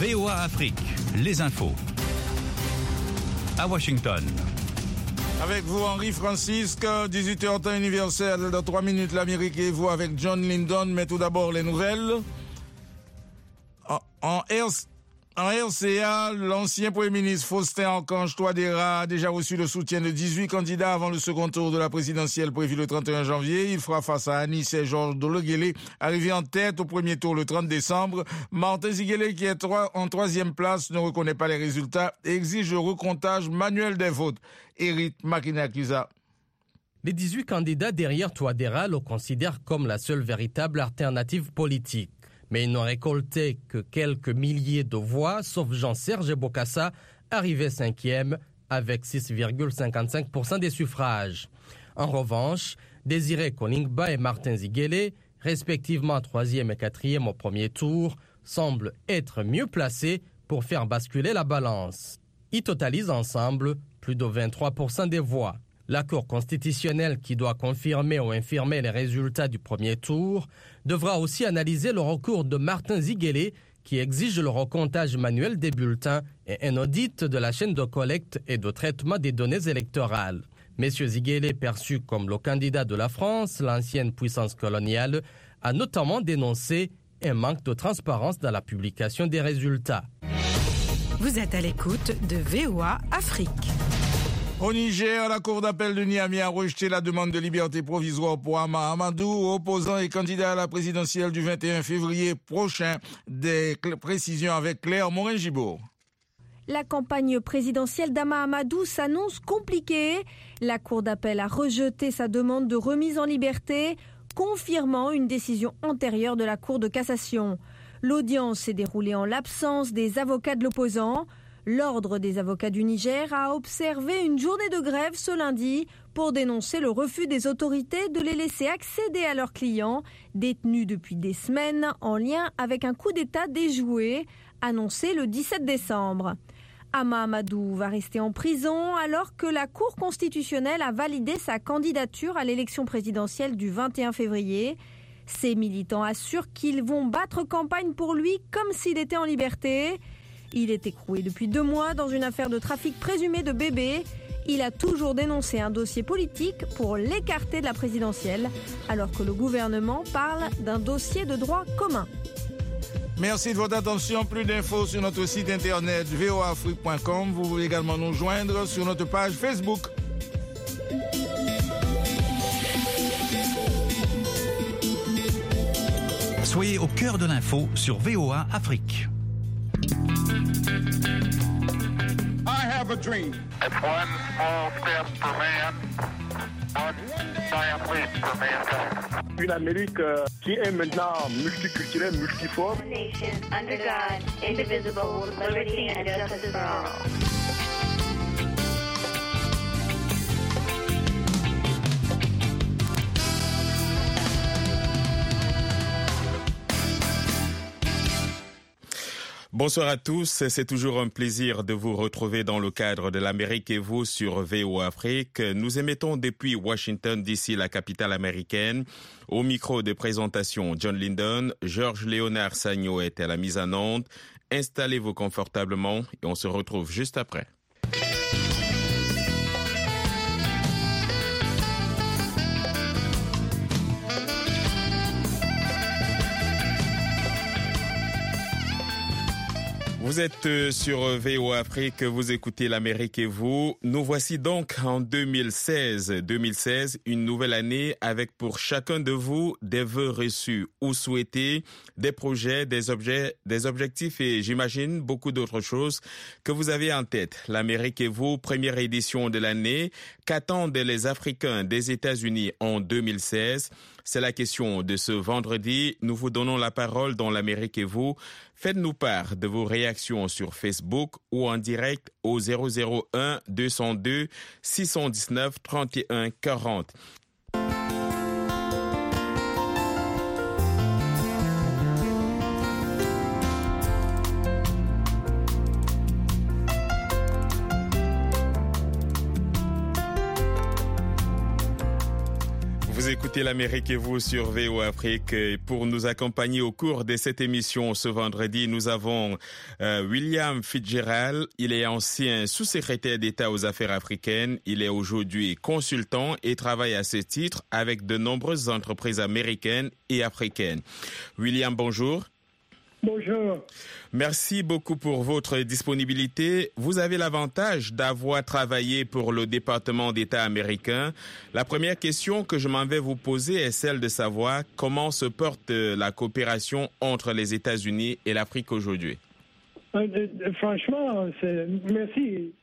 VOA Afrique, les infos. À Washington. Avec vous, Henri Francisque, 18h temps universel. Dans 3 minutes, l'Amérique et vous avec John Lyndon. Mais tout d'abord, les nouvelles. En RCA, l'ancien Premier ministre Faustin Archange Touadéra a déjà reçu le soutien de 18 candidats avant le second tour de la présidentielle prévu le 31 janvier. Il fera face à Anis et Georges Dologuélé, arrivé en tête au premier tour le 30 décembre. Martin Ziguélé, qui est en 3e place, ne reconnaît pas les résultats et exige le recomptage manuel des votes. Eric Makinakusa. Les 18 candidats derrière Touadéra le considèrent comme la seule véritable alternative politique. Mais ils n'ont récolté que quelques milliers de voix, sauf Jean-Serge Bokassa, arrivé 5e avec 6,55% des suffrages. En revanche, Désiré Koningba et Martin Ziguélé, respectivement 3e et 4e au premier tour, semblent être mieux placés pour faire basculer la balance. Ils totalisent ensemble plus de 23% des voix. La Cour constitutionnelle, qui doit confirmer ou infirmer les résultats du premier tour, devra aussi analyser le recours de Martin Ziguélé, qui exige le recomptage manuel des bulletins et un audit de la chaîne de collecte et de traitement des données électorales. M. Ziguélé, perçu comme le candidat de la France, l'ancienne puissance coloniale, a notamment dénoncé un manque de transparence dans la publication des résultats. Vous êtes à l'écoute de VOA Afrique. Au Niger, la Cour d'appel de Niamey a rejeté la demande de liberté provisoire pour Ama Amadou, opposant et candidat à la présidentielle du 21 février prochain. Des précisions avec Claire Morin-Gibault. La campagne présidentielle d'Ama Amadou s'annonce compliquée. La Cour d'appel a rejeté sa demande de remise en liberté, confirmant une décision antérieure de la Cour de cassation. L'audience s'est déroulée en l'absence des avocats de l'opposant. L'Ordre des avocats du Niger a observé une journée de grève ce lundi pour dénoncer le refus des autorités de les laisser accéder à leurs clients, détenus depuis des semaines en lien avec un coup d'État déjoué, annoncé le 17 décembre. Ama Amadou va rester en prison alors que la Cour constitutionnelle a validé sa candidature à l'élection présidentielle du 21 février. Ses militants assurent qu'ils vont battre campagne pour lui comme s'il était en liberté. Il est écroué depuis 2 mois dans une affaire de trafic présumé de bébés. Il a toujours dénoncé un dossier politique pour l'écarter de la présidentielle, alors que le gouvernement parle d'un dossier de droit commun. Merci de votre attention. Plus d'infos sur notre site internet voafrique.com. Vous pouvez également nous joindre sur notre page Facebook. Soyez au cœur de l'info sur VOA Afrique. I have a dream. It's one small step for man, one giant leap for mankind. Une Amérique qui est maintenant multiculturelle, multiforme. Nation under God, indivisible, with liberty and justice for all. Bonsoir à tous, c'est toujours un plaisir de vous retrouver dans le cadre de l'Amérique et vous sur VOA Afrique. Nous émettons depuis Washington DC, la capitale américaine. Au micro de présentation, John Lyndon, Georges Léonard Sagno est à la mise en onde. Installez-vous confortablement et on se retrouve juste après. Vous êtes sur VOA Afrique, vous écoutez l'Amérique et vous. Nous voici donc en 2016. 2016, une nouvelle année avec pour chacun de vous des vœux reçus ou souhaités, des projets, des objectifs et j'imagine beaucoup d'autres choses que vous avez en tête. L'Amérique et vous, première édition de l'année. Qu'attendent les Africains des États-Unis en 2016? C'est la question de ce vendredi. Nous vous donnons la parole dans l'Amérique et vous. Faites-nous part de vos réactions sur Facebook ou en direct au 001 202 619 31 40. Vous écoutez l'Amérique et vous sur VOA Afrique. Pour nous accompagner au cours de cette émission ce vendredi, nous avons William Fitzgerald. Il est ancien sous-secrétaire d'État aux affaires africaines. Il est aujourd'hui consultant et travaille à ce titre avec de nombreuses entreprises américaines et africaines. William, bonjour. Bonjour. Merci beaucoup pour votre disponibilité. Vous avez l'avantage d'avoir travaillé pour le département d'État américain. La première question que je m'en vais vous poser est celle de savoir comment se porte la coopération entre les États-Unis et l'Afrique aujourd'hui. Franchement, merci.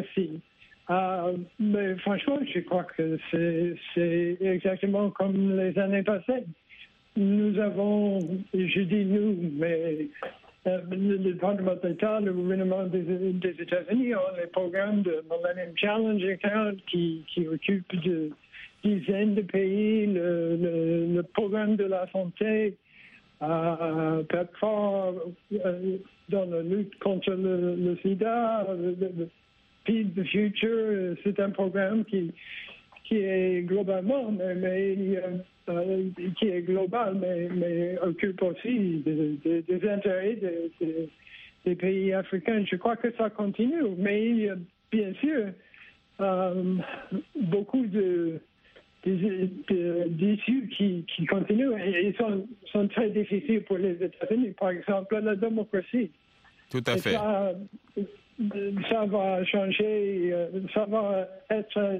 Mais franchement, je crois que c'est exactement comme les années passées. Nous avons, je dis nous, mais le département d'État, le gouvernement des États-Unis ont les programmes de Millennium Challenge Account qui occupent de dizaines de pays, le programme de la santé, PEPFAR dans la lutte contre le sida, le Feed the Future, c'est un programme qui est globalement, qui est global, mais occupe aussi des intérêts des pays africains. Je crois que ça continue, mais il y a bien sûr beaucoup d'issues qui continuent et sont très difficiles pour les États-Unis. Par exemple, la démocratie. Tout à fait. Ça va changer, ça va être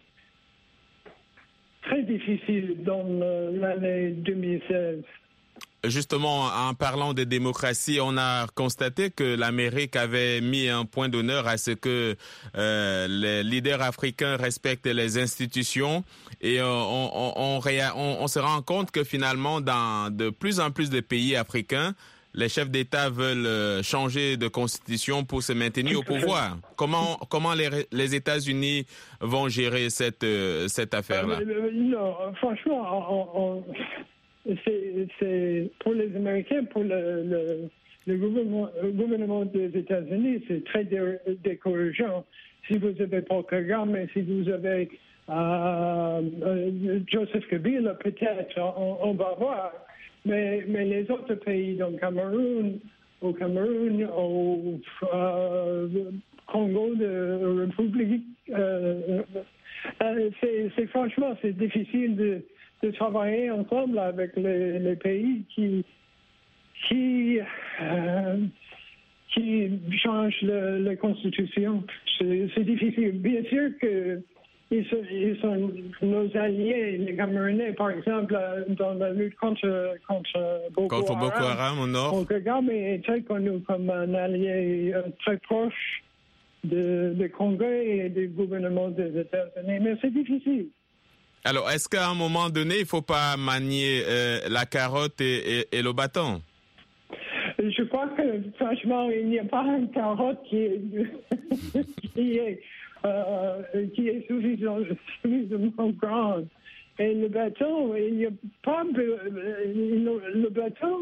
très difficile dans l'année 2016. Justement, en parlant de démocratie, on a constaté que l'Amérique avait mis un point d'honneur à ce que les leaders africains respectent les institutions et on se rend compte que finalement, dans de plus en plus de pays africains, les chefs d'État veulent changer de constitution pour se maintenir au pouvoir. Comment les États-Unis vont gérer cette affaire-là? Non, franchement, c'est pour les Américains, pour le gouvernement des États-Unis, c'est très décourageant. Si vous avez Paul Kagame, si vous avez Joseph Kabila, peut-être, on va voir. Mais les autres pays, donc au Cameroun, au Congo de République, franchement, c'est difficile de travailler ensemble avec les pays qui changent la Constitution. C'est difficile. Bien sûr que ils sont nos alliés, les Camerounais, par exemple, dans la lutte contre Boko Haram au nord. Kagame est très connu comme un allié très proche du Congrès et du gouvernement des États-Unis, mais c'est difficile. Alors, est-ce qu'à un moment donné, il ne faut pas manier la carotte et le bâton? Je crois que, franchement, il n'y a pas une carotte qui est suffisamment grande. Et le bâton, il n'y a pas le bâton.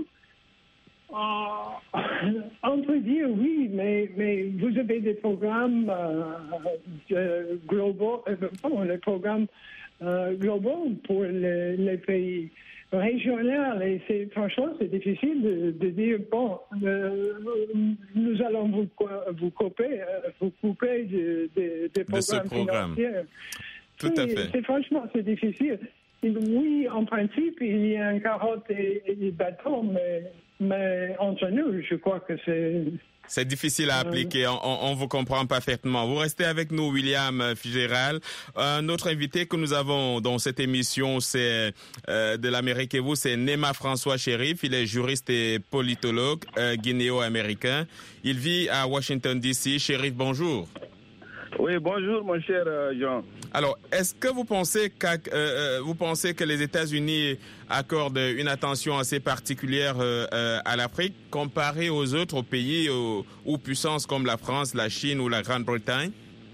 On peut dire oui, mais vous avez des programmes globaux, les programmes globaux pour les pays régionaux. Et franchement, c'est difficile de dire bon, nous allons vous couper des programmes financiers. Tout à fait. Franchement, c'est difficile. Oui, en principe, il y a un carotte et des bâtons, mais entre nous, je crois que c'est difficile à appliquer, on vous comprend parfaitement. Vous restez avec nous, William Fitzgerald. Un autre invité que nous avons dans cette émission, c'est de l'Amérique et vous, c'est Nema François Chérif. Il est juriste et politologue guinéo-américain. Il vit à Washington, D.C. Chérif, bonjour. Oui, bonjour, mon cher Jean. Alors, est-ce que vous pensez que les États-Unis accordent une attention assez particulière à l'Afrique comparée aux autres pays ou puissances comme la France, la Chine ou la Grande-Bretagne?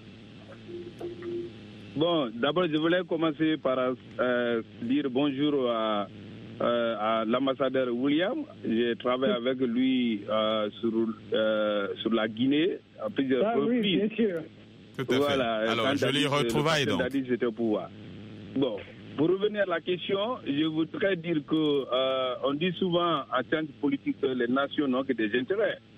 Bon, d'abord, je voulais commencer par dire bonjour à l'ambassadeur William. J'ai travaillé avec lui sur la Guinée à plusieurs reprises. Oui, bien sûr. Tout à fait. Alors, jolie retrouvaille donc. J'étais au pouvoir. Bon, Pour revenir à la question, je voudrais dire que on dit souvent en sciences politiques que les nations n'ont que des intérêts.